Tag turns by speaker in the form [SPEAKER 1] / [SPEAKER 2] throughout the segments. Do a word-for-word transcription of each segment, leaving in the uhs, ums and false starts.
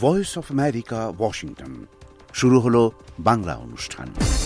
[SPEAKER 1] Voice of America, Washington. শুরু হলো বাংলা অনুষ্ঠান।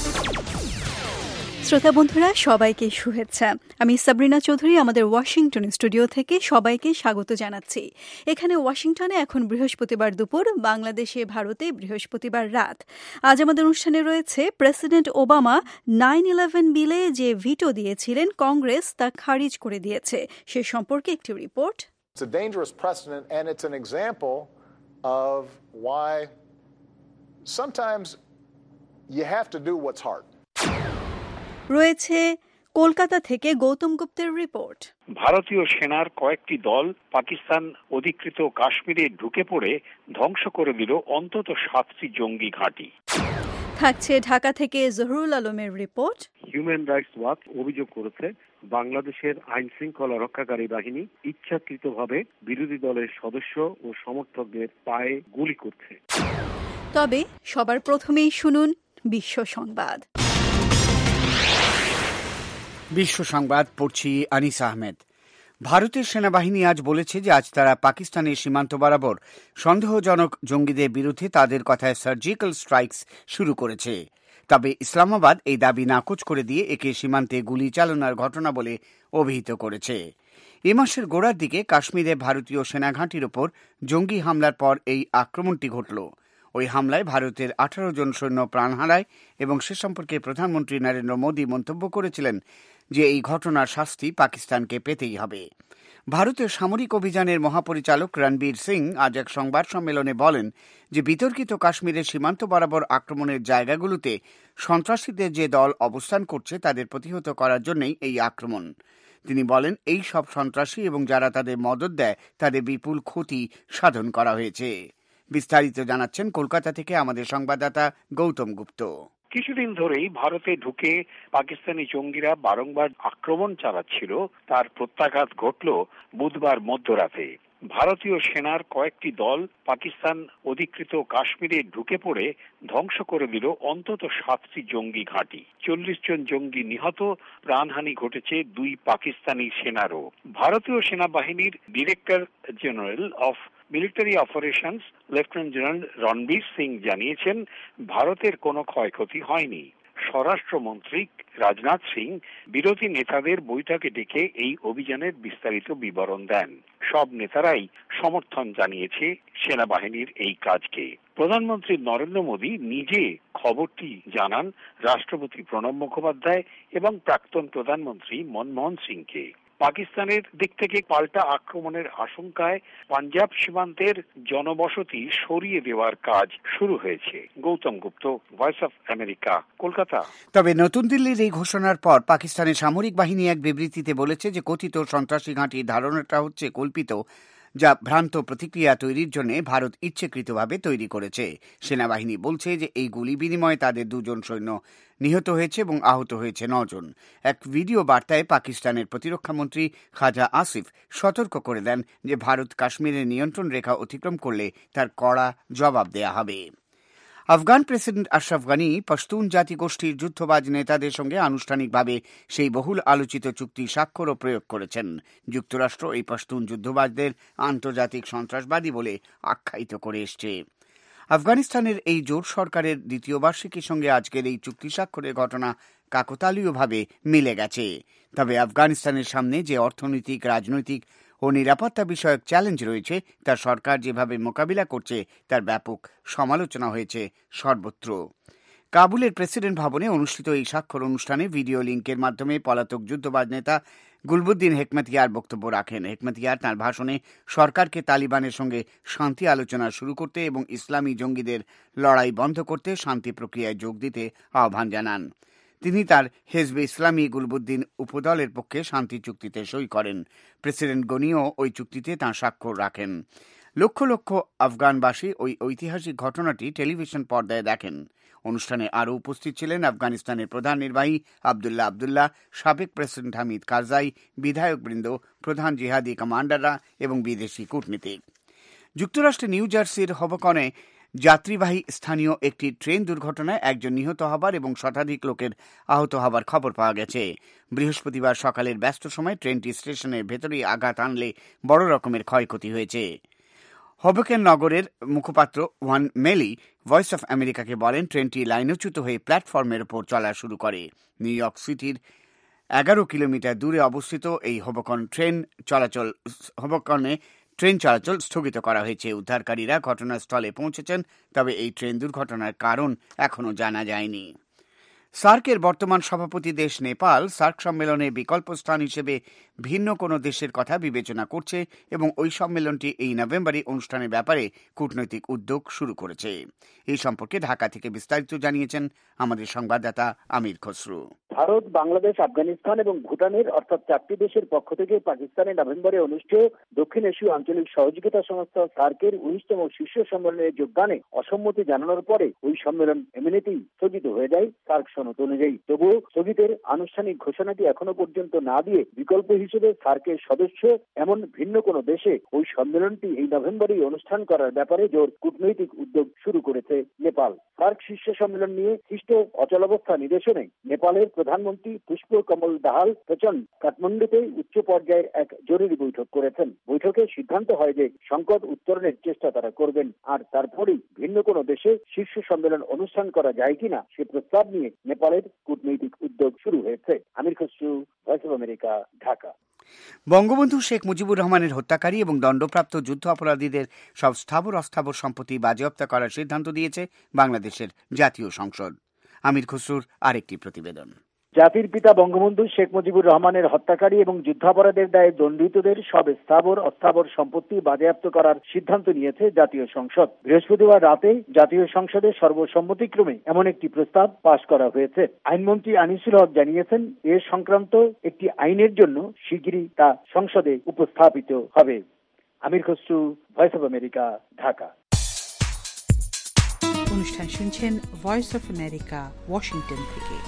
[SPEAKER 2] শ্রোতা বন্ধুরা, সবাইকে শুভেচ্ছা। আমি সাবরিনা চৌধুরী আমাদের ওয়াশিংটন স্টুডিও থেকে সবাইকে স্বাগত জানাচ্ছি। এখানে ওয়াশিংটনে এখন বৃহস্পতিবার দুপুর, বাংলাদেশে ভারতে বৃহস্পতিবার রাত। আজ আমাদের অনুষ্ঠানে রয়েছে প্রেসিডেন্ট ওবামা নাইন ইলেভেন বিলে যে ভিটো দিয়েছিলেন, কংগ্রেস তা খারিজ করে দিয়েছে। সে সম্পর্কে একটি report.
[SPEAKER 3] It's a dangerous precedent, and it's an example of why sometimes you have to do what's hard.
[SPEAKER 2] রয়েছে কলকাতা থেকে গৌতম গুপ্তের রিপোর্ট।
[SPEAKER 4] ভারতীয় সেনার কয়েকটি দল পাকিস্তান অধিকৃত কাশ্মীরে ঢুকে পড়ে ধ্বংস করে দিল অন্তত সাতটি জঙ্গি ঘাঁটি।
[SPEAKER 2] থাকছে ঢাকা থেকে জহুরুল আলমের রিপোর্ট।
[SPEAKER 5] হিউম্যান রাইটস ওয়াচ অভিযোগ করেছে বাংলাদেশের আইন শৃঙ্খলা রক্ষাকারী বাহিনী ইচ্ছাকৃতভাবে বিরোধী দলের সদস্য ও সমর্থকদের পায়ে গুলি করছে।
[SPEAKER 2] তবে সবার প্রথমেই শুনুন বিশ্ব সংবাদ।
[SPEAKER 6] বিশ্ব সংবাদ পড়ছি আনিস আহমেদ। ভারতের সেনাবাহিনী আজ বলেছে যে আজ তারা পাকিস্তানের সীমান্ত বরাবর সন্দেহজনক জঙ্গিদের বিরুদ্ধে তাদের কথায় সার্জিক্যাল স্ট্রাইকস শুরু করেছে। তবে ইসলামাবাদ এই দাবি নাকচ করে দিয়ে একে সীমান্তে গুলি চালানোর ঘটনা বলে অভিহিত করেছে। এ মাসের গোড়ার দিকে কাশ্মীরে ভারতীয় সেনাঘাঁটির ওপর জঙ্গি হামলার পর এই আক্রমণটি ঘটল। ওই হামলায় ভারতের আঠারো জন সৈন্য প্রাণ হারায় এবং সে সম্পর্কে প্রধানমন্ত্রী নরেন্দ্র মোদী মন্তব্য করেছিলেন যে এই ঘটনার শাস্তি পাকিস্তানকে পেতেই হবে। ভারতের সামরিক অভিযানের মহাপরিচালক রণবীর সিং আজ এক সংবাদ সম্মেলনে বলেন যে বিতর্কিত কাশ্মীরের সীমান্ত বরাবর আক্রমণের জায়গাগুলোতে সন্ত্রাসীদের যে দল অবস্থান করছে তাদের প্রতিহত করার জন্যই এই আক্রমণ। তিনি বলেন, এই সব সন্ত্রাসী এবং যারা তাদের মদত দেয় তাদের বিপুল ক্ষতি সাধন করা হয়েছে। বিস্তারিত জানাচ্ছেন কলকাতা থেকে আমাদের সংবাদদাতা গৌতম গুপ্ত।
[SPEAKER 4] কিছুদিন ধরেই ভারতে ঢুকে পাকিস্তানি জঙ্গিরা বারংবার আক্রমণ চালাচ্ছিল, তার প্রত্যাঘাত ঘটল বুধবার মধ্যরাতে। ভারতীয় সেনার কয়েকটি দল পাকিস্তান অধিকৃত কাশ্মীরে ঢুকে পড়ে ধ্বংস করে দিল অন্তত সাতটি জঙ্গি ঘাঁটি। চল্লিশ জন জঙ্গি নিহত, প্রাণহানি ঘটেছে দুই পাকিস্তানি সেনারও। ভারতীয় সেনাবাহিনীর director general of military operations lieutenant general Ranbir Singh জানিয়েছেন ভারতের কোনো ক্ষয়ক্ষতি হয়নি। স্বরাষ্ট্রমন্ত্রী রাজনাথ সিং বিরোধী নেতাদের বৈঠকে ডেকে এই অভিযানের বিস্তারিত বিবরণ দেন। সব নেতারাই সমর্থন জানিয়েছে সেনাবাহিনীর এই কাজকে। প্রধানমন্ত্রী নরেন্দ্র মোদী নিজে খবরটি জানান রাষ্ট্রপতি প্রণব মুখোপাধ্যায় এবং প্রাক্তন প্রধানমন্ত্রী মনমোহন সিংকে। পাকিস্তানের দিক থেকে পাল্টা আক্রমণের আশঙ্কায় পাঞ্জাব সীমান্তের জনবসতি সরিয়ে দেওয়ার কাজ শুরু হয়েছে। Gautam Gupta, voice of America, Kolkata.
[SPEAKER 6] তবে নতুন দিল্লির এই ঘোষণার পর পাকিস্তানের সামরিক বাহিনী এক বিবৃতিতে বলেছে যে কথিত সন্ত্রাসী ঘাঁটির ধারণাটা হচ্ছে কল্পিত, যা ভ্রান্ত প্রতিক্রিয়া তৈরির জন্য ভারত ইচ্ছাকৃতভাবে তৈরি করেছে। সেনাবাহিনী বলছে যে এই গুলি বিনিময়ে তাদের দুজন সৈন্য নিহত হয়েছে এবং আহত হয়েছে নজন। এক ভিডিও বার্তায় পাকিস্তানের প্রতিরক্ষামন্ত্রী খাজা আসিফ সতর্ক করে দেন যে ভারত কাশ্মীরের নিয়ন্ত্রণ রেখা অতিক্রম করলে তার কড়া জবাব দেয়া হবে। আফগান প্রেসিডেন্ট আশরাফ গানি পশতুন জাতিগোষ্ঠীর যুদ্ধবাজ নেতাদের সঙ্গে আনুষ্ঠানিকভাবে সেই বহুল আলোচিত চুক্তি স্বাক্ষর ও প্রয়োগ করেছেন। যুক্তরাষ্ট্র এই পশতুন যুদ্ধবাজদের আন্তর্জাতিক সন্ত্রাসবাদী বলে আখ্যায়িত করে এসছে। আফগানিস্তানের এই জোট সরকারের দ্বিতীয় বার্ষিকীর সঙ্গে আজকের এই চুক্তি স্বাক্ষরের ঘটনা কাকতালীয়ভাবে মিলে গেছে। তবে আফগানিস্তানের সামনে যে অর্থনৈতিক, রাজনৈতিক ও নিরাপত্তা বিষয়ক চ্যালেঞ্জ রয়েছে তা সরকার যেভাবে মোকাবিলা করছে তার ব্যাপক সমালোচনা হয়েছে সর্বত্র। কাবুলের প্রেসিডেন্ট ভবনে অনুষ্ঠিত এই স্বাক্ষর অনুষ্ঠানে ভিডিও লিঙ্কের মাধ্যমে পলাতক যুদ্ধবাজ নেতা গুলবুদ্দিন হেকমাতিয়ার বক্তব্য রাখেন। হেকমাতিয়ার তাঁর ভাষণে সরকারকে তালিবানের সঙ্গে শান্তি আলোচনা শুরু করতে এবং ইসলামী জঙ্গিদের লড়াই বন্ধ করতে শান্তি প্রক্রিয়ায় যোগ দিতে আহ্বান জানান। তিনি তার হেজবে ইসলামী গুলবুদ্দিন উপদলের পক্ষে শান্তি চুক্তিতে সই করেন। প্রেসিডেন্ট গনিও ওই চুক্তিতে তাঁর স্বাক্ষর রাখেন। লক্ষ লক্ষ আফগানবাসী ওই ঐতিহাসিক ঘটনাটি টেলিভিশন পর্দায় দেখেন। অনুষ্ঠানে আরও উপস্থিত ছিলেন আফগানিস্তানের প্রধান নির্বাহী আবদুল্লাহ আবদুল্লাহ, সাবেক প্রেসিডেন্ট হামিদ কারজাই, বিধায়কবৃন্দ, প্রধান জিহাদি কমান্ডাররা এবং বিদেশি কূটনীতিক। যুক্তরাষ্ট্রের নিউ জার্সির হবকনে যাত্রীবাহী স্থানীয় একটি ট্রেন দুর্ঘটনায় একজন নিহত হবার এবং শতাধিক লোকের আহত হবার খবর পাওয়া গেছে। বৃহস্পতিবার সকালের ব্যস্ত সময় ট্রেনটি স্টেশনের ভেতরেই আঘাত আনলে বড় রকমের ক্ষয়ক্ষতি হয়েছে। হোবোকেন নগরের মুখপাত্র ওয়ান মেলি ভয়েস অফ আমেরিকাকে বলেন, ট্রেনটি লাইনচ্যুত হয়ে প্ল্যাটফর্মের ওপর চলা শুরু করে। নিউ ইয়র্ক সিটির এগারো কিলোমিটার দূরে অবস্থিত এই হোবোকন ট্রেন চলাচল হোবোকনে ট্রেন চলাচল স্থগিত করা হয়েছে। উদ্ধারকারীরা ঘটনাস্থলে পৌঁছেছেন, তবে এই ট্রেন দুর্ঘটনার কারণ এখনও জানা যায়নি। সার্কের বর্তমান সভাপতি দেশ নেপাল সার্ক সম্মেলনে বিকল্প স্থান হিসেবে ভিন্ন কোনো দেশের কথা বিবেচনা করছে এবং ওই সম্মেলনটি এই নভেম্বরে অনুষ্ঠানের ব্যাপারে কূটনৈতিক উদ্যোগ শুরু করেছে। এই সম্পর্কে ঢাকা থেকে বিস্তারিত জানিয়েছেন আমাদের সংবাদদাতা আমির খসরু।
[SPEAKER 7] ভারত, বাংলাদেশ, আফগানিস্তান এবং ভুটানের অর্থাৎ চারটি দেশের পক্ষ থেকে পাকিস্তানে নভেম্বরে অনুষ্ঠেয় দক্ষিণ এশীয় আঞ্চলিক সহযোগিতা সংস্থা সার্কের উনিশতম শীর্ষ সম্মেলনে যোগদানে অসম্মতি জানানোর পরে ওই সম্মেলন এমনিতেই স্থগিত হয়ে যায় সার্ক সনদ অনুযায়ী। তবুও স্থগিতের আনুষ্ঠানিক ঘোষণাটি এখনো পর্যন্ত না দিয়ে বিকল্প হিসেবে সার্কের সদস্য এমন ভিন্ন কোনো দেশে ওই সম্মেলনটি এই নভেম্বরেই অনুষ্ঠান করার ব্যাপারে জোর কূটনৈতিক উদ্যোগ শুরু করেছে নেপাল। সার্ক শীর্ষ সম্মেলন নিয়ে সৃষ্ট অচলাবস্থা নিরসনে নেপালের প্রধানমন্ত্রী পুষ্প কমল দাহাল প্রচন্ড কাঠমান্ডুতে উচ্চ পর্যায়ের এক জরুরি বৈঠক করেছেন। বৈঠকে সিদ্ধান্ত হয় যে সংকট উত্তরণের চেষ্টা তারা করবেন, আর তারপরেই ভিন্ন কোনো দেশে শীর্ষ সম্মেলন অনুষ্ঠান করা যায় কিনা সে প্রস্তাব নিয়ে নেপালের কূটনৈতিক উদ্যোগ শুরু হয়েছে। Amir Khasru, voice of America, Dhaka.
[SPEAKER 6] Bangabandhu Sheikh Mujibur রহমানের হত্যাকারী এবং দণ্ডপ্রাপ্ত যুদ্ধ অপরাধীদের সব স্থাবর অস্থাবর সম্পত্তি বাজেয়াপ্ত করার সিদ্ধান্ত দিয়েছে বাংলাদেশের জাতীয় সংসদ। আমির খসরুর আরেকটি প্রতিবেদন।
[SPEAKER 7] জাতির পিতা বঙ্গবন্ধু শেখ মুজিবুর রহমানের হত্যাকারী এবং যুদ্ধাপরাধের দায়ে দণ্ডিতদের সব স্থাবর অস্থাবর সম্পত্তি বাজেয়াপ্ত করার সিদ্ধান্ত নিয়েছে জাতীয় সংসদ। বৃহস্পতিবার রাতে জাতীয় সংসদে সর্বসম্মতিক্রমে এমন একটি প্রস্তাব পাশ করা হয়েছে। আইনমন্ত্রী আনিসুল হক জানিয়েছেন, এ সংক্রান্ত একটি আইনের জন্য শিগগিরই তা সংসদে উপস্থাপিত হবে। Amir Khasru, voice of America, Dhaka.
[SPEAKER 8] অনুষ্ঠান শুনছেন ভয়েস অফ আমেরিকা, ওয়াশিংটন থেকে।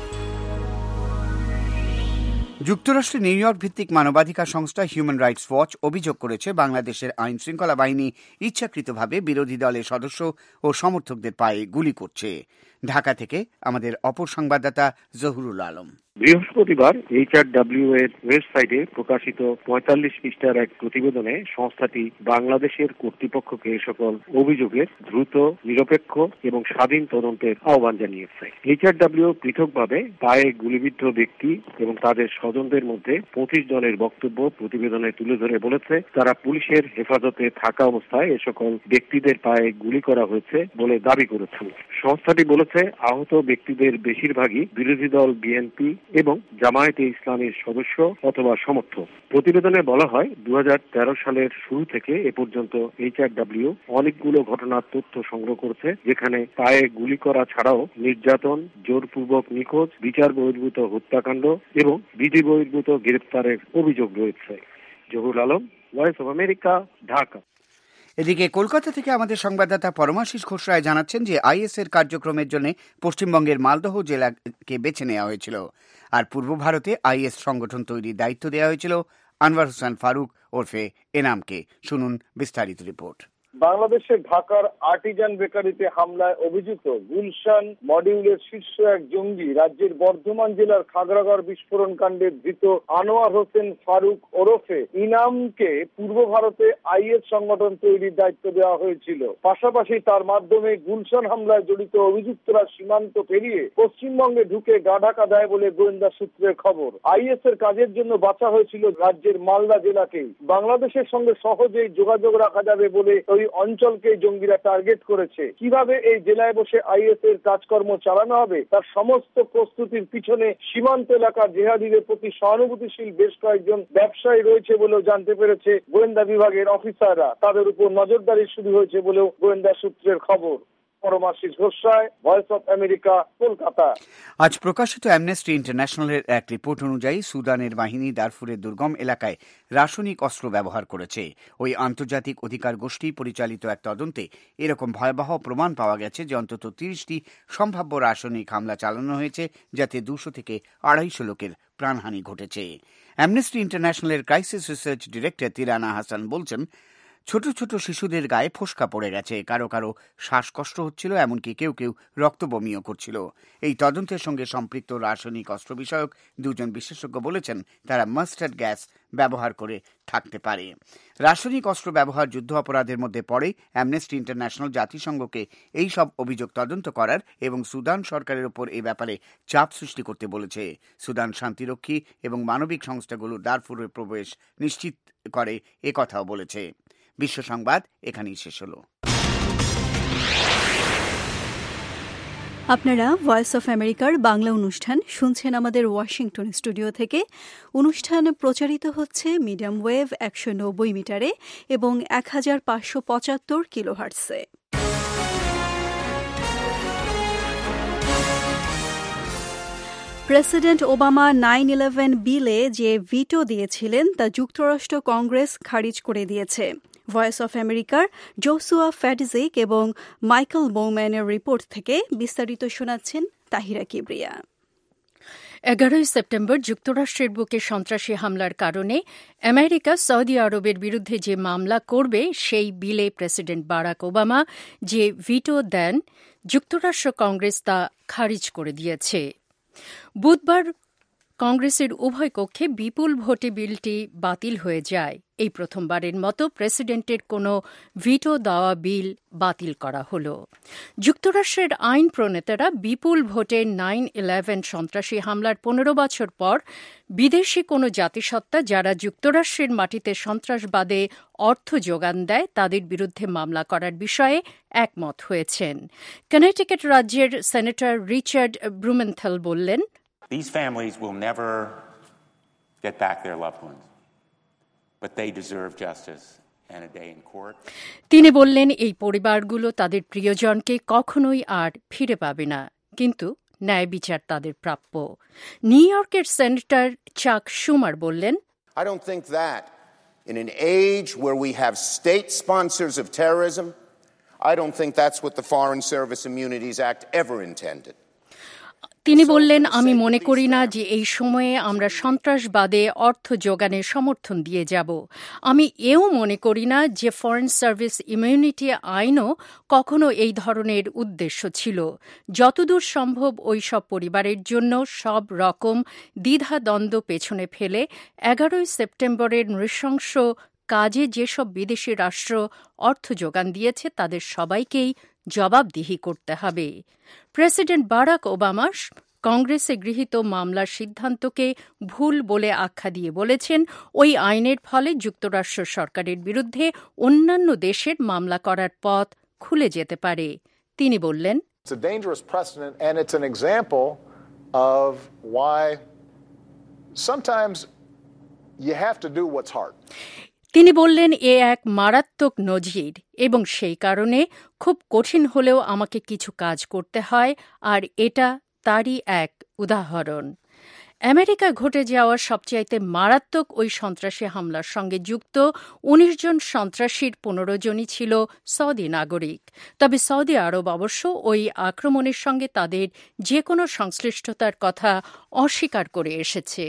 [SPEAKER 6] যুক্তরাষ্ট্রের নিউ ইয়র্ক ভিত্তিক মানবাধিকার সংস্থা হিউম্যান রাইটস ওয়াচ অভিযোগ করেছে, বাংলাদেশের আইন শৃঙ্খলা বাহিনী ইচ্ছাকৃতভাবে বিরোধী দলের সদস্য ও সমর্থকদের পায়ে গুলি করছে। ঢাকা থেকে আমাদের অপর সংবাদদাতা জহুরুল আলম।
[SPEAKER 5] বৃহস্পতিবার এইচ আর ডব্লিউ এর ওয়েবসাইটে প্রকাশিত পঁয়তাল্লিশ পৃষ্ঠার এক প্রতিবেদনে সংস্থাটি বাংলাদেশের কর্তৃপক্ষকে এ সকল অভিযোগের দ্রুত, নিরপেক্ষ এবং স্বাধীন তদন্তের আহ্বান জানিয়েছে। এইচ আর ডব্লিউ পৃথকভাবে পায়ে গুলিবিদ্ধ ব্যক্তি এবং তাদের স্বজনদের মধ্যে পঁচিশ জনের বক্তব্য প্রতিবেদনে তুলে ধরে বলেছে, তারা পুলিশের হেফাজতে থাকা অবস্থায় এ সকল ব্যক্তিদের পায়ে গুলি করা হয়েছে বলে দাবি করেছেন। সংস্থাটি বলেছে, আহত ব্যক্তিদের বেশিরভাগই বিরোধী দল বিএনপি এবং জামায়াতে ইসলামের সদস্য অথবা সমর্থক। প্রতিবেদনে বলা হয়, দু হাজার তেরো সালের শুরু থেকে এ পর্যন্ত এইচ আর ডব্লিউ অনেকগুলো ঘটনার তথ্য সংগ্রহ করেছে, যেখানে পায়ে গুলি করা ছাড়াও নির্যাতন, জোরপূর্বক নিখোঁজ, বিচার বহির্ভূত হত্যাকাণ্ড এবং বিধি বহির্ভূত গ্রেপ্তারের অভিযোগ রয়েছে। Zahurul Alam, voice of America, Dhaka.
[SPEAKER 6] এদিকে কলকাতা থেকে আমাদের সংবাদদাতা পরমাশিস ঘোষ রায় জানাচ্ছেন যে আইএস এর কার্যক্রমের জন্য পশ্চিমবঙ্গের মালদহ জেলাকে বেছে নেওয়া হয়েছিল, আর পূর্ব ভারতে আইএস সংগঠন তৈরির দায়িত্ব দেওয়া হয়েছিল আনওয়ার হোসেন ফারুক ওরফে এনামকে। শুনুন বিস্তারিত রিপোর্ট।
[SPEAKER 9] বাংলাদেশের ঢাকার আর্টিজান বেকারিতে হামলায় অভিযুক্ত গুলশান মডিউলের শীর্ষ এক জঙ্গি রাজ্যের বর্ধমান জেলার খাগড়াগড় বিস্ফোরণ কাণ্ডে ধৃত আনোয়ার হোসেন ফারুক ওরফে ইনামকে পূর্ব ভারতে আইএস সংগঠন তৈরির দায়িত্ব দেওয়া হয়েছিল। পাশাপাশি তার মাধ্যমে গুলশান হামলায় জড়িত অভিযুক্তরা সীমান্ত পেরিয়ে পশ্চিমবঙ্গে ঢুকে গা ঢাকা দেয় বলে গোয়েন্দা সূত্রের খবর। আইএস এর কাজের জন্য বাছা হয়েছিল রাজ্যের মালদা জেলাকেই। বাংলাদেশের সঙ্গে সহজেই যোগাযোগ রাখা যাবে বলে ওই অঞ্চলকে জঙ্গিরা টার্গেট করেছে। কিভাবে এই জেলায় বসে আইএস এর কাজকর্ম চালানো হবে তার সমস্ত প্রস্তুতির পিছনে সীমান্ত এলাকার জেহাদিদের প্রতি সহানুভূতিশীল বেশ কয়েকজন ব্যবসায়ী রয়েছে বলেও জানতে পেরেছে গোয়েন্দা বিভাগের অফিসাররা। তাদের উপর নজরদারি শুরু হয়েছে বলেও গোয়েন্দা সূত্রের খবর। Paramashis Ghosh Roy, voice of America, Kolkata.
[SPEAKER 6] আজ প্রকাশিত অ্যামনেস্টি ইন্টারন্যাশনালের এক রিপোর্ট অনুযায়ী সুদানের বাহিনী দারফুরের দুর্গম এলাকায় রাসায়নিক অস্ত্র ব্যবহার করেছে। ওই আন্তর্জাতিক অধিকার গোষ্ঠী পরিচালিত এক তদন্তে এরকম ভয়াবহ প্রমাণ পাওয়া গেছে যে অন্তত তিরিশটি সম্ভাব্য রাসায়নিক হামলা চালানো হয়েছে, যাতে দুশো থেকে আড়াইশো লোকের প্রাণহানি ঘটেছে। অ্যামনেস্টি ইন্টারন্যাশনালের crisis research director Tirana Hassan বলছেন, ছোট ছোট শিশুদের গায়ে ফোস্কা পড়ে গেছে, কারো কারো শ্বাসকষ্ট হচ্ছিল, এমনকি কেউ কেউ রক্তবমিও করছিল। এই তদন্তের সঙ্গে সম্পৃক্ত রাসায়নিক অস্ত্র বিষয়ক দুজন বিশেষজ্ঞ বলেছেন তারা মাস্টার্ড গ্যাস ব্যবহার করে থাকতে পারে। রাসায়নিক অস্ত্র ব্যবহার যুদ্ধ অপরাধের মধ্যে পড়ে। অ্যামনেস্টি ইন্টারন্যাশনাল জাতিসংঘকে এই সব অভিযোগ তদন্ত করার এবং সুদান সরকারের উপর এ ব্যাপারে চাপ সৃষ্টি করতে বলেছে। সুদান শান্তিরক্ষী এবং মানবিক সংস্থাগুলো দারফুরের প্রবেশ নিশ্চিত করে এ কথাও বলেছে। বিশ্ব সংবাদ এখানেই শেষ হলো।
[SPEAKER 2] আপনারা ভয়েস অফ আমেরিকার বাংলা অনুষ্ঠান শুনছেন আমাদের ওয়াশিংটন স্টুডিও থেকে। অনুষ্ঠান প্রচারিত হচ্ছে মিডিয়াম ওয়েভ একশো নব্বই মিটারে এবং এক হাজার পাঁচশো পঁচাত্তর কিলোহার্টসে। প্রেসিডেন্ট ওবামা নাইন ইলেভেন বিলে যে ভিটো দিয়েছিলেন তা যুক্তরাষ্ট্র কংগ্রেস খারিজ করে দিয়েছে। ভয়েস অফ আমেরিকার জোসুয়া ফ্যাডিজিক এবং মাইকেল বৌম্যানের রিপোর্ট থেকে বিস্তারিত শোনাচ্ছেন তাহিরা কিবরিয়া।
[SPEAKER 10] এগারোই সেপ্টেম্বর যুক্তরাষ্ট্রের বুকে সন্ত্রাসী হামলার কারণে আমেরিকা সৌদি আরবের বিরুদ্ধে যে মামলা করবে সেই বিলে প্রেসিডেন্ট বারাক ওবামা যে ভিটো দেন, যুক্তরাষ্ট্র কংগ্রেস তা খারিজ করে দিয়েছে। বুধবার কংগ্রেসের উভয় কক্ষে বিপুল ভোটে বিলটি বাতিল হয়ে যায়। এই প্রথমবারের মতো প্রেসিডেন্টের কোনো ভিটো দেওয়া বিল বাতিল করা হল। যুক্তরাষ্ট্রের আইন প্রণেতারা বিপুল ভোটে নাইন ইলেভেন সন্ত্রাসী হামলার পনেরো বছর পর বিদেশি কোনো জাতিসত্তা যারা যুক্তরাষ্ট্রের মাটিতে সন্ত্রাসবাদে অর্থ যোগান দেয় তাদের বিরুদ্ধে মামলা করার বিষয়ে একমত হয়েছেন। কানেটিকাট রাজ্যের সেনেটর রিচার্ড ব্রুমেনথেল বললেন,
[SPEAKER 11] These families will never get back their loved ones, but they deserve justice and a day in court.
[SPEAKER 10] তিনি বললেন, এই পরিবারগুলো তাদের প্রিয়জনকে কখনোই আর ফিরে পাবে না, কিন্তু ন্যায় বিচার তাদের প্রাপ্য। নিউ ইয়র্কের সেনেটর চাক শুমার বললেন,
[SPEAKER 12] I don't think that in an age where we have state sponsors of terrorism, I don't think that's what the Foreign Service Immunities Act ever intended.
[SPEAKER 10] তিনি বললেন, আমি মনে করি না যে এই সময়ে আমরা সন্ত্রাসবাদে অর্থ যোগানের সমর্থন দিয়ে যাব। আমি এও মনে করি না যে ফরেন সার্ভিস ইমিউনিটি আইনও কখনো এই ধরনের উদ্দেশ্য ছিল। যতদূর সম্ভব ওই সব পরিবারের জন্য সব রকম দ্বিধাদ্বন্দ্ব পেছনে ফেলে এগারোই সেপ্টেম্বরের নৃশংস কাজে যেসব বিদেশি রাষ্ট্র অর্থ যোগান দিয়েছে তাদের সবাইকেই জবাবদিহি করতে হবে। প্রেসিডেন্ট বারাক ওবামা কংগ্রেসে গৃহীত মামলার সিদ্ধান্তকে ভুল বলে আখ্যা দিয়ে বলেছেন, ওই আইনের ফলে যুক্তরাষ্ট্র সরকারের বিরুদ্ধে অন্যান্য দেশের মামলা করার পথ খুলে যেতে পারে। তিনি বললেন,
[SPEAKER 3] It's a dangerous precedent and it's an example of why sometimes you have to do what's hard.
[SPEAKER 10] তিনি বললেন, এ এক মারাত্মক নজির এবং সেই কারণে খুব কঠিন হলেও আমাকে কিছু কাজ করতে হয়, আর এটা তারই এক উদাহরণ। আমেরিকা ঘটে যাওয়া সবচাইতে মারাত্মক ওই সন্ত্রাসী হামলার সঙ্গে যুক্ত উনিশ জন সন্ত্রাসীর পনেরো জনই ছিল সৌদি নাগরিক। তবে সৌদি আরব অবশ্য ওই আক্রমণের সঙ্গে তাদের যে কোনো সংশ্লিষ্টতার কথা অস্বীকার করে এসেছে।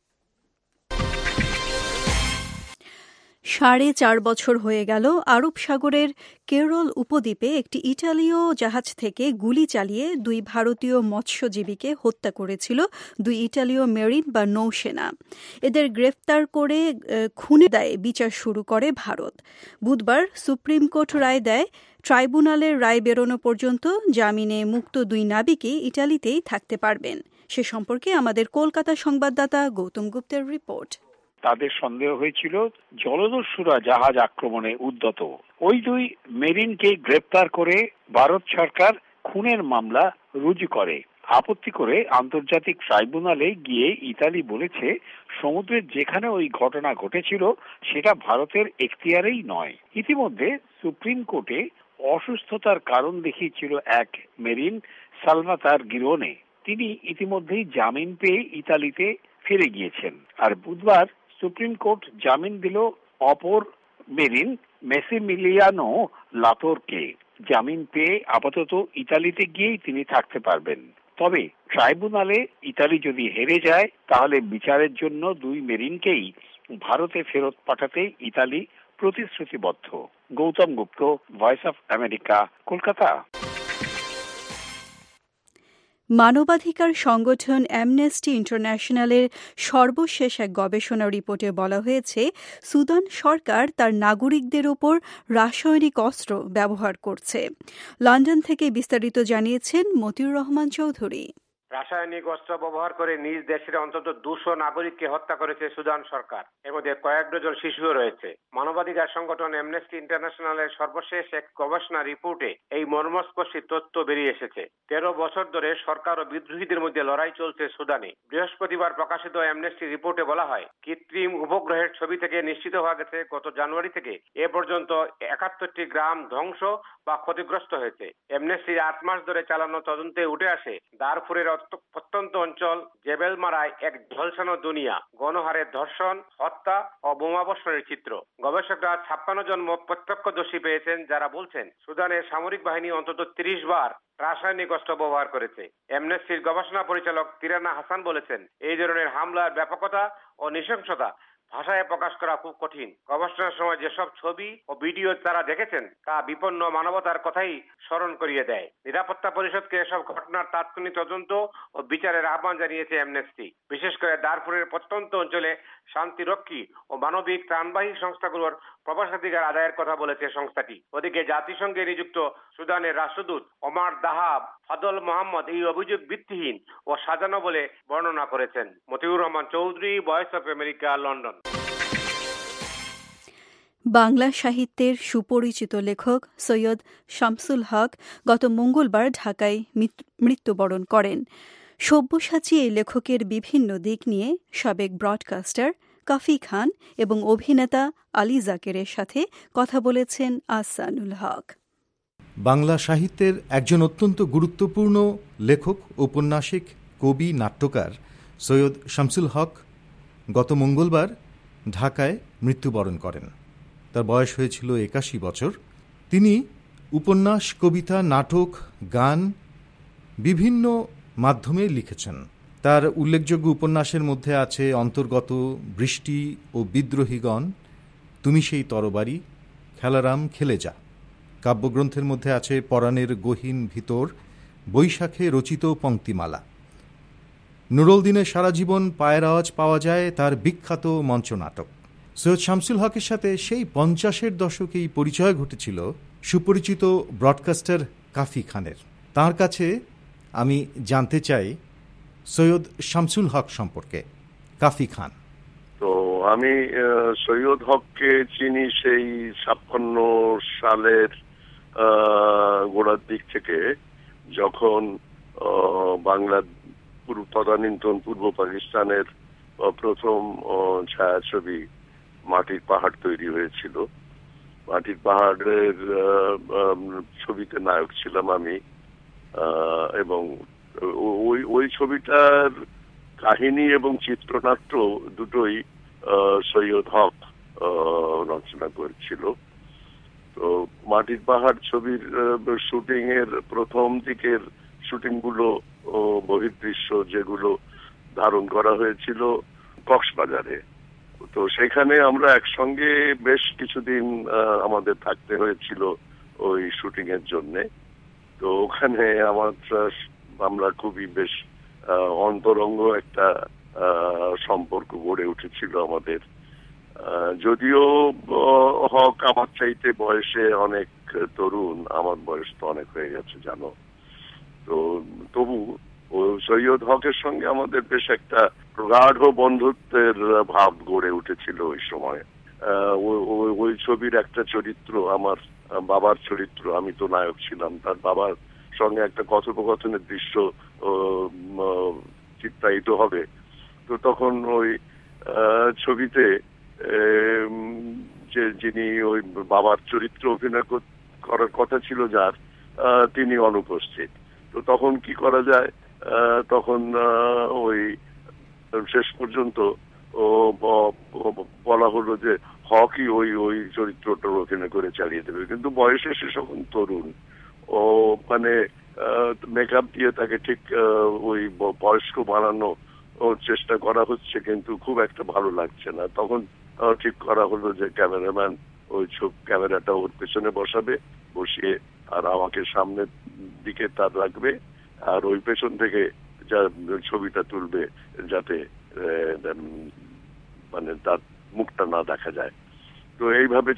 [SPEAKER 2] সাড়ে চার বছর হয়ে গেল আরব সাগরের কেরল উপদ্বীপে একটি ইটালীয় জাহাজ থেকে গুলি চালিয়ে দুই ভারতীয় মৎস্যজীবীকে হত্যা করেছিল দুই ইটালীয় মেরিন বা নৌসেনা। এদের গ্রেফতার করে খুনের দায়ে বিচার শুরু করে ভারত। বুধবার সুপ্রিম কোর্ট রায় দেয়, ট্রাইব্যুনালের রায় বেরোনো পর্যন্ত জামিনে মুক্ত দুই নাবিকই ইটালিতেই থাকতে পারবেন। সে সম্পর্কে আমাদের কলকাতা সংবাদদাতা গৌতম গুপ্তের রিপোর্ট।
[SPEAKER 4] তাদের সন্দেহ হয়েছিল জলদস্যুরা জাহাজ আক্রমণে উদ্যত। ওই দুই মেরিনকে গ্রেপ্তার করে ভারত সরকার খুনের মামলা রুজু করে। আপত্তি করে আন্তর্জাতিক ট্রাইব্যুনালে গিয়ে ইতালি বলেছে, সমুদ্রের যেখানে ওই ঘটনা ঘটেছিল সেটা ভারতের এখতিয়ারেই নয়। ইতিমধ্যে সুপ্রিম কোর্টে অসুস্থতার কারণ দেখিয়েছিল এক মেরিন, সালভাতার গিরোনে। তিনি ইতিমধ্যেই জামিন পেয়ে ইতালিতে ফিরে গিয়েছেন। আর বুধবার সুপ্রিম কোর্ট জামিন দিল অপর মেরিন মেসিমিলিয়ানো লাতোরকে। জামিন পেয়ে আপাতত ইতালিতে গিয়েই তিনি থাকতে পারবেন। তবে ট্রাইব্যুনালে ইতালি যদি হেরে যায় তাহলে বিচারের জন্য দুই মেরিনকেই ভারতে ফেরত পাঠাতে ইতালি প্রতিশ্রুতিবদ্ধ। Gautam Gupta, voice of America, Kolkata.
[SPEAKER 2] মানবাধিকার সংগঠন অ্যামনেস্টি ইন্টারন্যাশনালের সর্বশেষ এক গবেষণা রিপোর্টে বলা হয়েছে, সুদান সরকার তার নাগরিকদের ওপর রাসায়নিক অস্ত্র ব্যবহার করছে। লন্ডন থেকে বিস্তারিত জানিয়েছেন মতিউর রহমান চৌধুরী।
[SPEAKER 13] রাসায়নিক অস্ত্র ব্যবহার করে নিজ দেশের অন্তত দুশো নাগরিককে হত্যা করেছে সুদান সরকার। এর মধ্যে কয়েক ডজন শিশুও রয়েছে। মানবাধিকার সংগঠন অ্যামনেস্টি ইন্টারন্যাশনালের সর্বশেষ এক গবেষণা রিপোর্টে এই মর্মস্পর্শী তথ্য বেরিয়ে এসেছে। তেরো বছর ধরে সরকার ও বিদ্রোহীদের মধ্যে লড়াই চলছে সুদানে। বৃহস্পতিবার প্রকাশিত অ্যামনেস্টি রিপোর্টে বলা হয়, কৃত্রিম উপগ্রহের ছবি থেকে নিশ্চিত হওয়া গেছে গত জানুয়ারি থেকে এ পর্যন্ত একাত্তরটি গ্রাম ধ্বংস বা ক্ষতিগ্রস্ত হয়েছে। অ্যামনেস্টির আট মাস ধরে চালানো তদন্তে উঠে আসে দারফুরের প্রত্যন্ত অঞ্চল জেবেলমারায় এক ঝলসানো দুনিয়া, গণহারে ধর্ষণ, হত্যা ও বোমাবর্ষণের চিত্র। গবেষকরা ছাপ্পান্ন জন প্রত্যক্ষদর্শী পেয়েছেন যারা বলছেন সুদানের সামরিক বাহিনী অন্তত ত্রিশ বার রাসায়নিক অস্ত্র ব্যবহার করেছে। অ্যামনেস্টির গবেষণা পরিচালক তিরানা হাসান বলেছেন, এই ধরনের হামলার ব্যাপকতা ও নৃশংসতা ভাষায় প্রকাশ করা খুব কঠিন। গবেষণার সময় যেসব ছবি ও ভিডিও তারা দেখেছেন তা বিপন্ন মানবতার কথাই স্মরণ করিয়ে দেয়। নিরাপত্তা পরিষদকে এসব ঘটনার তাৎক্ষণিক তদন্ত ও বিচারের আহ্বান জানিয়েছে অ্যামনেস্টি। বিশেষ করে দারফুরের প্রত্যন্ত অঞ্চলে শান্তিরক্ষী ও মানবিক ত্রাণবাহী সংস্থাগুলোর প্রবেশাধিকার আদায়ের কথা বলেছে সংস্থাটি। ওদিকে জাতিসংঘে নিযুক্ত সুদানের রাষ্ট্রদূত ওমার দাহাব ফাদল মোহাম্মদ এই অভিযোগ ভিত্তিহীন ও সাজানো বলে বর্ণনা করেছেন। Motiur Rahman Chowdhury, voice of America, London.
[SPEAKER 2] Bangla সাহিত্যের সুপরিচিত লেখক সৈয়দ শামসুল হক গত মঙ্গলবার ঢাকায় মৃত্যুবরণ করেন। সব্যসাচী এই লেখকের বিভিন্ন দিক নিয়ে সাবেক ব্রডকাস্টার কাফি খান এবং অভিনেতা আলী জাকেরের সাথে কথা বলেছেন আহসানুল হক।
[SPEAKER 14] বাংলা সাহিত্যের একজন অত্যন্ত গুরুত্বপূর্ণ লেখক, ঔপন্যাসিক, কবি, নাট্যকার সৈয়দ শামসুল হক গত মঙ্গলবার ঢাকায় মৃত্যুবরণ করেন। তার বয়স হয়েছিল একাশি বছর। তিনি উপন্যাস, কবিতা, নাটক, গান বিভিন্ন মাধ্যমে লিখেছেন। তার উল্লেখযোগ্য উপন্যাসের মধ্যে আছে অন্তর্গত, বৃষ্টি ও বিদ্রোহীগণ, তুমি সেই তরবারি, খেলারাম খেলে যা। কাব্যগ্রন্থের মধ্যে আছে পরাণের গহীন ভিতর, বৈশাখে রচিত পংক্তিমালা। নুরুল দিনের সারা জীবন পায়ের আওয়াজ পাওয়া যায় তার বিখ্যাত মঞ্চনাটক। সৈয়দ শামসুল হকের সাথে সেই পঞ্চাশের দশকেই পরিচয় ঘটেছিল সুপরিচিত ব্রডকাস্টার কাফি খানের। তার কাছে আমি জানতে চাই সৈয়দ শামসুল হক সম্পর্কে। কাফি খান:
[SPEAKER 15] তো আমি সৈয়দ হককে চিনি সেই ছাপ্পান্ন সালের গোড়ার দিক থেকে, যখন বাংলা তদানীন্তন পূর্ব পাকিস্তানের প্রথম ছায়াছবি মাটির পাহাড় তৈরি হয়েছিল। মাটির পাহাড়ের ছবিতে নায়ক ছিলাম আমি, এবং ওই ওই ছবিটার কাহিনী এবং চিত্রনাট্য দুটোই সৈয়দ হক রচনা করেছিল। তো মাটির পাহাড় ছবির শুটিং এর প্রথম দিকের শুটিং গুলো, বহির্দৃশ্য যেগুলো ধারণ করা হয়েছিল কক্সবাজারে। তো সেখানে আমরা একসঙ্গে বেশ কিছুদিন আমাদের থাকতে হয়েছিল ওই শুটিং এর জন্যে। তো ওখানে আমার আমরা খুবই বেশ অন্তরঙ্গ একটা সম্পর্ক গড়ে উঠেছিল আমাদের। যদিও হক আমার চাইতে বয়সে অনেক তরুণ, আমার বয়স তো অনেক হয়ে গেছে জানো। তো তবু সৈয়দ হকের সঙ্গে আমাদের বেশ একটা প্রগাঢ় বন্ধুত্বের ভাব গড়ে উঠেছিল ওই সময়। ওই ছবির একটা চরিত্র, আমার বাবার চরিত্র, আমি তো নায়ক ছিলাম, তার বাবার সঙ্গে একটা কথোপকথনের দৃশ্য চিত্রায়িত হবে। তো তখন ওই ছবিতে যে যিনি ওই বাবার চরিত্র অভিনয় করার কথা ছিল যার, তিনি অনুপস্থিত। তো তখন কি করা যায়, তখন ওই শেষ পর্যন্ত বলা হলো যে হকই ওই ওই চরিত্রটার অভিনয় করে চালিয়ে দেবে। কিন্তু বয়সে সে তখন তরুণ, ও মানে মেকআপ দিয়ে তাকে ঠিক ওই বয়স্ক বানানো চেষ্টা করা হচ্ছে, কিন্তু খুব একটা ভালো লাগছে না। তখন ঠিক করা হলো যে ক্যামেরাম্যান ওই ছবি ক্যামেরাটা ওর পেছনে বসাবে, বসিয়ে আর আমাকে সামনের দিকে তার রাখবে, আর ওই পেছন থেকে যা ছবিটা তুলবে যাতে মানে তার মুখটা না দেখা যায়। তো এইভাবে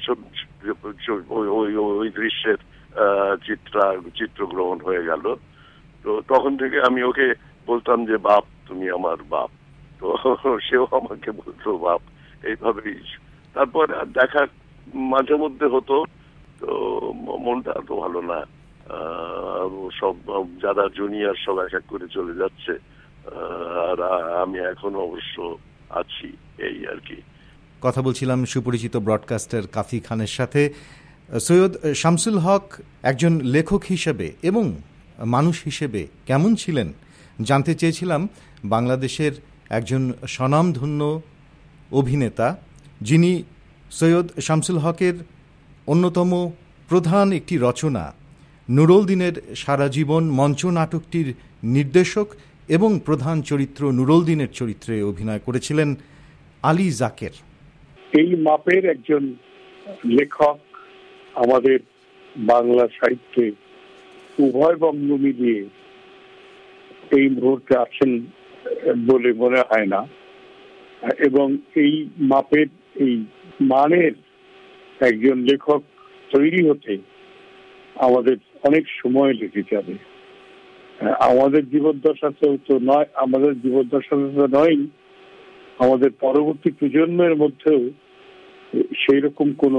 [SPEAKER 15] ওই দৃশ্যের চিত্রা চিত্রগ্রহণ হয়ে গেল। তো তখন থেকে আমি ওকে বলতাম যে বাপ তুমি আমার বাপ, তো সেও আমাকে বলতো বাপ। এইভাবেই তারপর দেখা মাঝে মধ্যে হতো, তো মনটা তো ভালো না, সব যারা জুনিয়র সব এক এক করে চলে যাচ্ছে, আর আমি এখন অবশ্য আছি, এই আর কি।
[SPEAKER 14] কথা বলছিলাম সুপরিচিত ব্রডকাস্টার কাফি খানের সাথে। সৈয়দ শামসুল হক একজন লেখক হিসেবে এবং মানুষ হিসেবে কেমন ছিলেন জানতে চেয়েছিলাম। বাংলাদেশের একজন স্বনামধন্য অভিনেতা, যিনি সৈয়দ শামসুল হকের অন্যতম প্রধান একটি রচনা নুরুল দিনের সারা জীবন মঞ্চ নাটকটির নির্দেশক এবং প্রধান চরিত্র নুরুল দিনের চরিত্রে অভিনয় করেছিলেন আলী জাকের।
[SPEAKER 16] এই মাপের একজন লেখক আমাদের বাংলা সাহিত্যে উভয় বঙ্গ মিলিয়ে এই মুহূর্তে আছেন বলে মনে হয় না, এবং এই মাপের এই মানের একজন লেখক তৈরি হতে আমাদের অনেক সময় লেগে যাবে। আমাদের জীবদ্দশাতেও তো নয়, আমাদের জীবদ্দশাতে তো নয়, আমাদের পরবর্তী প্রজন্মের মধ্যেও সেই রকম কোনো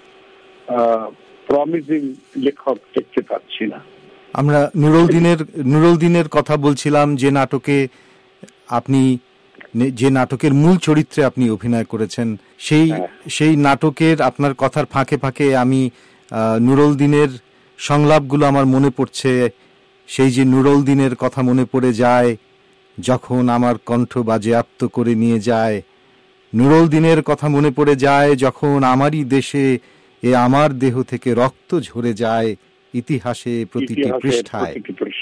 [SPEAKER 16] প্রমিজিং লেখক দেখতে পাচ্ছি না।
[SPEAKER 14] আমরা নুরুল দিনের নুরুল দিনের কথা বলছিলাম, যে নাটকে আপনি যে নাটকের মূল চরিত্রে আপনি অভিনয় করেছেন, সেই সেই নাটকের আপনার কথার ফাঁকে ফাঁকে আমি নুরুল দিনের সংলাপগুলো আমার মনে পড়ছে। সেই যে নুরুল দিনের কথা মনে পড়ে যায়, যখন আমার কণ্ঠ বাজেয়াপ্ত করে নিয়ে যায়। নুরুল দিনের কথা মনে পড়ে যায়, যখন আমারই দেশে এ আমার দেহ থেকে রক্ত ঝরে যায় ইতিহাসে প্রতিটি পৃষ্ঠায়।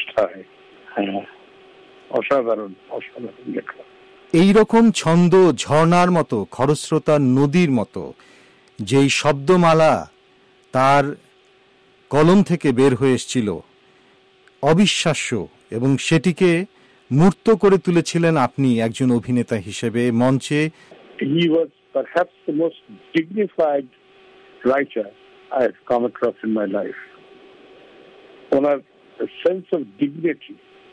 [SPEAKER 16] অসাধারণ অসাধারণ লেখা।
[SPEAKER 14] এইরকম ছন্দ ঝর্ণার মতো, খরস্রোতা নদীর মতো যেই শব্দমালা তার কলম থেকে বের হয়ে এসেছিল, অবিশ্বাস্য, এবং সেটিকে মূর্ত করে তুলেছিলেন আপনি একজন অভিনেতা হিসেবে মঞ্চে।
[SPEAKER 16] He was perhaps the most dignified writer I have come across in my life. ওনার সেন্স অফ ডিগনিটি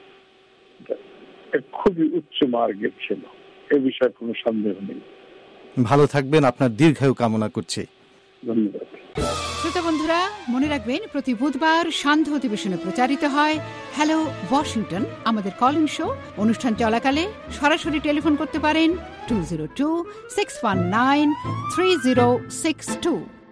[SPEAKER 16] খুবই উচ্চ মার্গের ছিল, এ বিষয়ে কোনো সন্দেহ নেই।
[SPEAKER 14] ভালো থাকবেন, আপনার দীর্ঘায়ু কামনা করছি।
[SPEAKER 16] ধন্যবাদ।
[SPEAKER 8] শ্রোতা বন্ধুরা, মনে রাখবেন প্রতি বুধবার সান্ধ্য অধিবেশনে প্রচারিত হয় হ্যালো ওয়াশিংটন, আমাদের কলিং শো। অনুষ্ঠান চলাকালে সরাসরি টেলিফোন করতে পারেন two zero two six one nine three zero six two.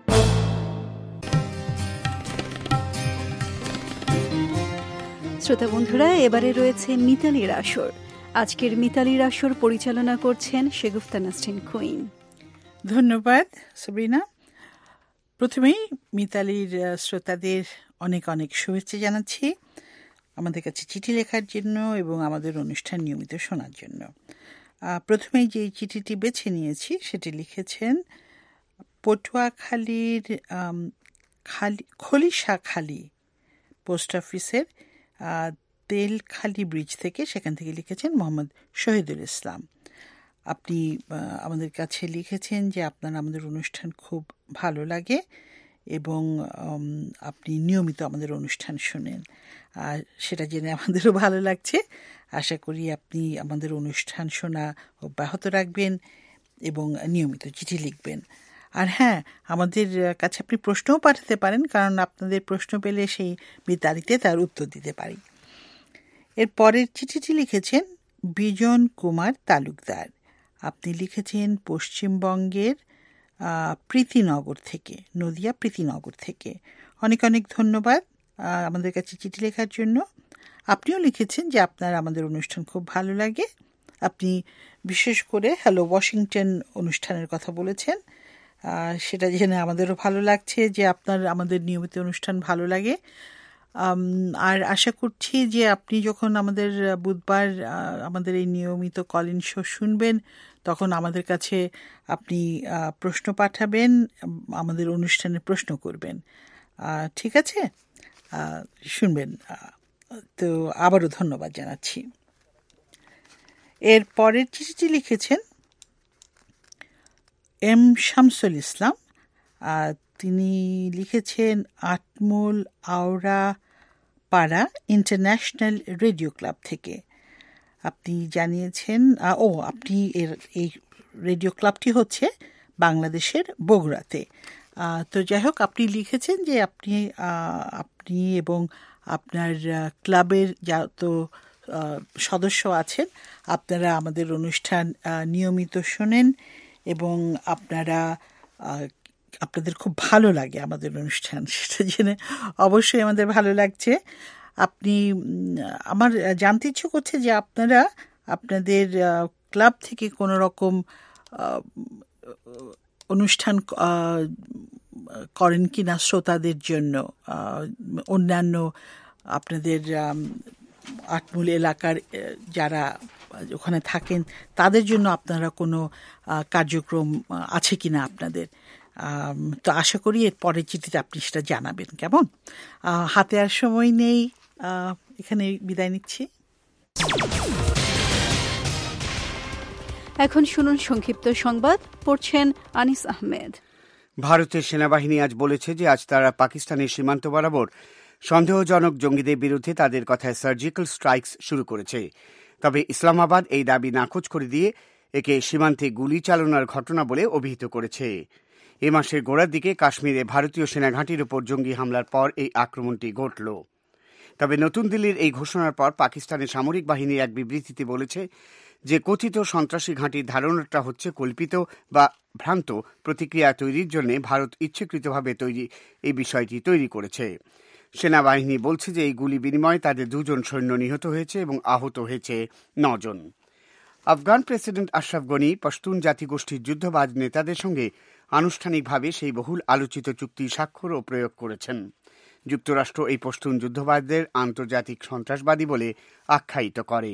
[SPEAKER 2] শ্রোতা বন্ধুরা, এবারে রয়েছে মিতালির আসর। আজকের মিতালির আসর পরিচালনা করছেন শেগুফতা নাসরিন কুইন।
[SPEAKER 8] ধন্যবাদ সাবরিনা। প্রথমেই মিতালির শ্রোতাদের অনেক অনেক শুভেচ্ছা জানাচ্ছি আমাদের কাছে চিঠি লেখার জন্য এবং আমাদের অনুষ্ঠান নিয়মিত শোনার জন্য। প্রথমেই যে চিঠিটি বেছে নিয়েছি সেটি লিখেছেন পটুয়াখালীর খালি খলিশাখালী পোস্ট অফিসের তেলখালি ব্রিজ থেকে, সেখান থেকে লিখেছেন মোহাম্মদ শহীদুল ইসলাম। আপনি আমাদের কাছে লিখেছেন যে আপনার আমাদের অনুষ্ঠান খুব ভালো লাগে এবং আপনি নিয়মিত আমাদের অনুষ্ঠান শোনেন, আর সেটা জেনে আমাদেরও ভালো লাগছে। আশা করি আপনি আমাদের অনুষ্ঠান শোনা অব্যাহত রাখবেন এবং নিয়মিত চিঠি লিখবেন। আর হ্যাঁ, আমাদের কাছে আপনি প্রশ্নও পাঠাতে পারেন, কারণ আপনাদের প্রশ্ন পেলে সেই মিতালিতে তার উত্তর দিতে পারি। এর পরের চিঠিটি লিখেছেন বিজন কুমার তালুকদার। আপনি লিখেছেন পশ্চিমবঙ্গের প্রীতিনগর থেকে, নদিয়া প্রীতিনগর থেকে। অনেক অনেক ধন্যবাদ আমাদের কাছে চিঠি লেখার জন্য। আপনিও লিখেছেন যে আপনার আমাদের অনুষ্ঠান খুব ভালো লাগে। আপনি বিশেষ করে হ্যালো ওয়াশিংটন অনুষ্ঠানের কথা বলেছেন, সেটা জেনে আমাদেরও ভালো লাগছে যে আপনার আমাদের নিয়মিত অনুষ্ঠান ভালো লাগে। আর আশা করছি যে আপনি যখন আমাদের বুধবার আমাদের এই নিয়মিত কল ইন শো শুনবেন, তখন আমাদের কাছে আপনি প্রশ্ন পাঠাবেন, আমাদের অনুষ্ঠানে প্রশ্ন করবেন। ঠিক আছে, শুনবেন। তো আবারও ধন্যবাদ জানাচ্ছি। এর পরের চিঠিটি লিখেছেন এম শামসুল ইসলাম। তিনি লিখেছেন আটমূল আওড়া পাড়া ইন্টারন্যাশনাল রেডিও ক্লাব থেকে। আপনি জানিয়েছেন ও আপনি এর এই রেডিও ক্লাবটি হচ্ছে বাংলাদেশের বগুড়াতে। তো যাই হোক, আপনি লিখেছেন যে আপনি আপনি এবং আপনার ক্লাবের যত সদস্য আছেন আপনারা আমাদের অনুষ্ঠান নিয়মিত শোনেন এবং আপনারা আপনাদের খুব ভালো লাগে আমাদের অনুষ্ঠান, সেটা জেনে অবশ্যই আমাদের ভালো লাগছে। আপনি আমার জানতে ইচ্ছে করছে যে আপনারা আপনাদের ক্লাব থেকে কোনো রকম অনুষ্ঠান করেন কি না শ্রোতাদের জন্য, অন্যান্য আপনাদের আটমূল এলাকার যারা ওখানে থাকেন তাদের জন্য আপনারা কোনো কার্যক্রম আছে কি না আপনাদের। তো আশা করি এর পরের চিঠিতে আপনি সেটা জানাবেন। কেমন? হাতে আর সময় নেই, এখানে বিদায় নিচ্ছি।
[SPEAKER 2] এখন শুনুন সংক্ষিপ্ত সংবাদ, পড়ছেন আনিস আহমেদ।
[SPEAKER 6] ভারতের সেনাবাহিনী আজ বলেছে যে আজ তারা পাকিস্তানের সীমান্ত বরাবর সন্দেহজনক জঙ্গিদের বিরুদ্ধে তাদের কথায় সার্জিক্যাল স্ট্রাইকস শুরু করেছে। তবে ইসলামাবাদ এই দাবি নাকচ করে দিয়ে একে সীমান্তে গুলি চালনার ঘটনা বলে অভিহিত করেছে। এ মাসের গোড়ার দিকে কাশ্মীরে ভারতীয় সেনাঘাঁটির উপর জঙ্গি হামলার পর এই আক্রমণটি ঘটল। তবে নতুন দিল্লির এই ঘোষণার পর পাকিস্তানের সামরিক বাহিনী এক বিবৃতিতে বলেছে যে কথিত সন্ত্রাসী ঘাঁটির ধারণাটা হচ্ছে কল্পিত বা ভ্রান্ত প্রতিক্রিয়া তৈরির জন্য ভারত ইচ্ছাকৃতভাবে তৈরি এই বিষয়টি তৈরি করেছে। সেনাবাহিনী বলছে যে এই গুলি বিনিময়ে তাদের দুজন সৈন্য নিহত হয়েছে এবং আহত হয়েছে নজন। আফগান প্রেসিডেন্ট আশরাফ গনি পশতুন জাতিগোষ্ঠীর যুদ্ধবাজ নেতাদের সঙ্গে আনুষ্ঠানিকভাবে সেই বহুল আলোচিত চুক্তি স্বাক্ষর ও প্রয়োগ করেছেন। যুক্তরাষ্ট্র এই পশতুন যুদ্ধবাজদের আন্তর্জাতিক সন্ত্রাসবাদী বলে আখ্যায়িত করে।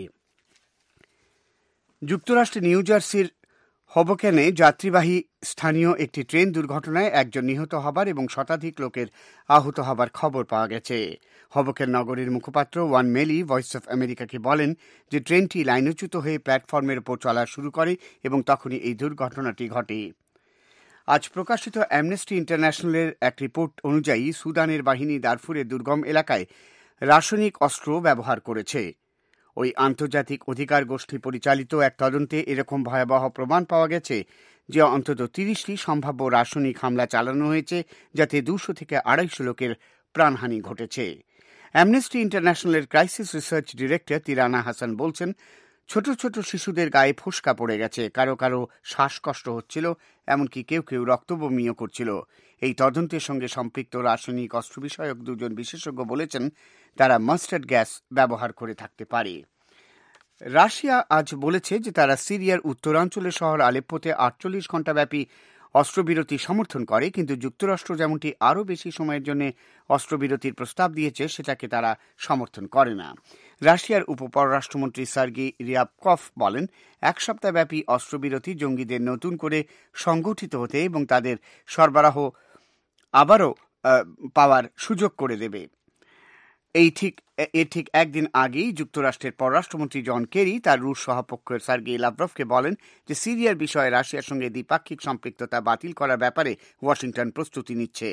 [SPEAKER 6] যুক্তরাষ্ট্রের নিউ জার্সির হবকেনে যাত্রীবাহী স্থানীয় একটি ট্রেন দুর্ঘটনায় একজন নিহত হবার এবং শতাধিক লোকের আহত হবার খবর পাওয়া গেছে। হবকেন নগরীর মুখপাত্র ওয়ান মেলি ভয়েস অফ আমেরিকাকে বলেন যে ট্রেনটি লাইনচ্যুত হয়ে প্ল্যাটফর্মের ওপর চলা শুরু করে এবং তখনই এই দুর্ঘটনাটি ঘটে। আজ প্রকাশিত অ্যামনেস্টি ইন্টারন্যাশনালের এক রিপোর্ট অনুযায়ী সুদানের বাহিনী দারফুরের দুর্গম এলাকায় রাসায়নিক অস্ত্র ব্যবহার করেছে। ওই আন্তর্জাতিক অধিকার গোষ্ঠী পরিচালিত এক তদন্তে এরকম ভয়াবহ প্রমাণ পাওয়া গেছে যে অন্তত তিরিশটি সম্ভাব্য রাসায়নিক হামলা চালানো হয়েছে, যাতে দুশো থেকে আড়াইশো লোকের প্রাণহানি ঘটেছে। অ্যামনেস্টি ইন্টারন্যাশনালের crisis research director Tirana Hassan বলছেন, ছোট ছোট শিশুদের গায়ে ফোস্কা পড়ে গেছে, কারো কারো শ্বাসকষ্ট হচ্ছিল, এমনকি কেউ কেউ রক্তবমিও করছিল। এই তদন্তের সঙ্গে সম্পৃক্ত রাসায়নিক অস্ত্র বিষয়ক দুজন বিশেষজ্ঞ বলেছেন তারা মাস্টার্ড গ্যাস ব্যবহার করে থাকতে পারে। রাশিয়া আজ বলেছে যে তারা সিরিয়ার উত্তরাঞ্চলের শহর আলেপ্পোতে আটচল্লিশ ঘণ্টাব্যাপী অস্ত্রবিরতি সমর্থন করে, কিন্তু যুক্তরাষ্ট্র যেমনটি আরও বেশি সময়ের জন্য অস্ত্রবিরতির প্রস্তাব দিয়েছে সেটাকে তারা সমর্থন করে না। রাশিয়ার উপপররাষ্ট্রমন্ত্রী সার্গি রিয়াবকভ বলেন, এক সপ্তাহব্যাপী অস্ত্রবিরতি জঙ্গিদের নতুন করে সংগঠিত হতে এবং তাদের সরবরাহ আবারও পাওয়ার সুযোগ করে দেবে। এই ঠিক এর ঠিক একদিন আগেই যুক্তরাষ্ট্রের পররাষ্ট্রমন্ত্রী জন কেরি তার রুশ সহপক্ষের সার্গেই লাভরভকে বলেন যে সিরিয়ার বিষয়ে রাশিয়ার সঙ্গে দ্বিপাক্ষিক সম্পৃক্ততা বাতিল করার ব্যাপারে ওয়াশিংটন প্রস্তুতি নিচ্ছে।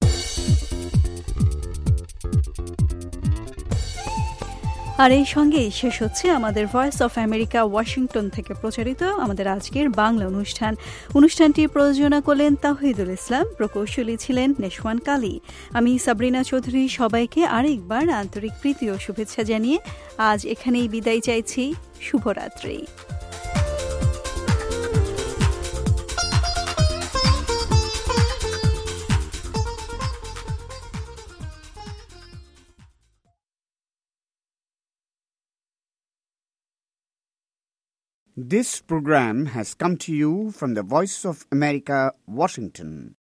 [SPEAKER 2] আর এই সঙ্গেই শেষ হচ্ছে আমাদের ভয়েস অফ আমেরিকা ওয়াশিংটন থেকে প্রচারিত আমাদের আজকের বাংলা অনুষ্ঠান। অনুষ্ঠানটি প্রযোজনা করলেন তাওহিদুল ইসলাম, প্রকৌশলী ছিলেন নেশওয়ান কালী। আমি সাবরিনা চৌধুরী সবাইকে আরেকবার আন্তরিক প্রীতি ও শুভেচ্ছা জানিয়ে আজ এখানেই বিদায় চাইছি। শুভরাত্রি।
[SPEAKER 6] This program has come to you from the Voice of America, Washington.